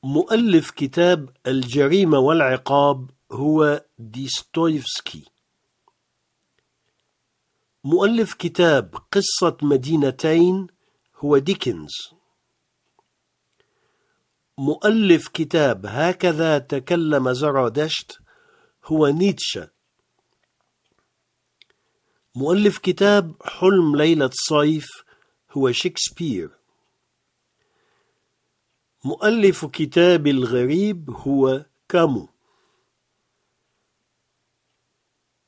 مؤلف كتاب الجريمة والعقاب هو ديستويفسكي. مؤلف كتاب قصة مدينتين هو ديكنز. مؤلف كتاب هكذا تكلم زرادشت هو نيتشه. مؤلف كتاب حلم ليلة صيف هو شكسبير. مؤلف كتاب الغريب هو كامو.